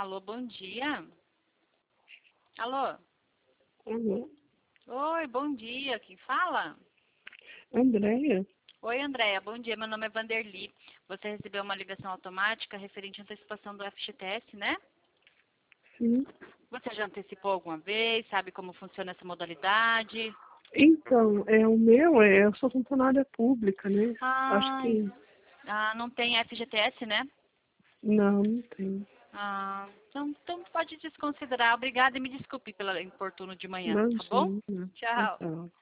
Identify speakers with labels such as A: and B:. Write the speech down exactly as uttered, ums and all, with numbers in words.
A: Alô, bom dia. Alô?
B: Alô,
A: Oi, bom dia. Quem fala?
B: Andréia?
A: Oi, Andréia. Bom dia. Meu nome é Vanderly. Você recebeu uma ligação automática referente à antecipação do F G T S, né?
B: Sim.
A: Você já antecipou alguma vez? Sabe como funciona essa modalidade?
B: Então, é, o meu é, eu sou funcionária pública, né? Acho
A: Ah,
B: que
A: ah, não tem F G T S, né?
B: não, não tem.
A: Ah, então, então pode desconsiderar. Obrigada e me desculpe pelo importuno de manhã, tá bom?
B: Imagina.
A: Tchau.
B: Tchau.